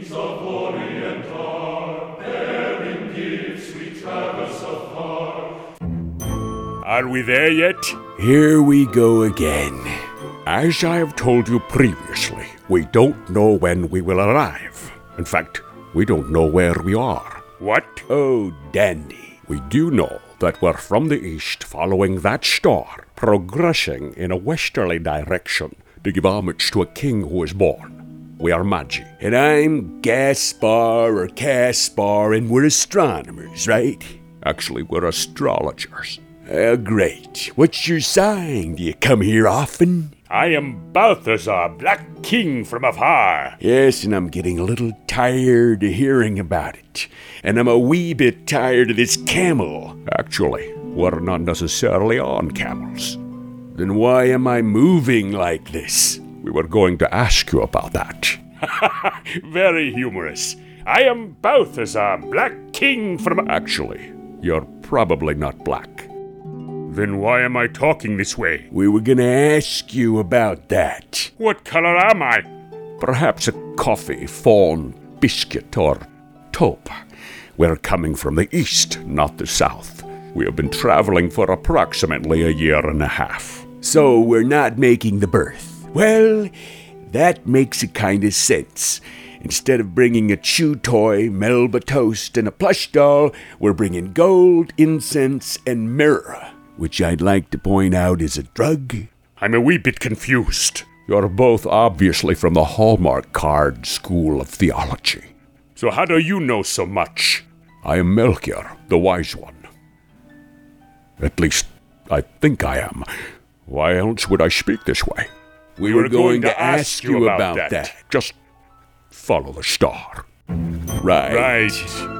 of Orient are, bearing gifts we traverse afar. Are we there yet? Here we go again. As I have told you previously, we don't know when we will arrive. In fact, we don't know where we are. What? Oh, dandy. We do know that we're from the east following that star, progressing in a westerly direction to give homage to a king who was born. We are Magi. And I'm Gaspar or Caspar, and we're astronomers, right? Actually, we're astrologers. Great. What's your sign? Do you come here often? I am Balthazar, Black King from afar. Yes, and I'm getting a little tired of hearing about it. And I'm a wee bit tired of this camel. Actually, we're not necessarily on camels. Then why am I moving like this? We were going to ask you about that. Very humorous. I am Balthazar, Black King from... Actually, you're probably not black. Then why am I talking this way? We were gonna ask you about that. What color am I? Perhaps a coffee, fawn, biscuit, or taupe. We're coming from the east, not the south. We have been traveling for approximately a year and a half. So we're not making the birth. Well, that makes a kind of sense. Instead of bringing a chew toy, Melba toast, and a plush doll, we're bringing gold, incense, and myrrh, which I'd like to point out is a drug. I'm a wee bit confused. You're both obviously from the Hallmark Card School of Theology. So how do you know so much? I am Melchior, the Wise One. At least, I think I am. Why else would I speak this way? We were going to ask you about that. Just follow the star. Right. Right.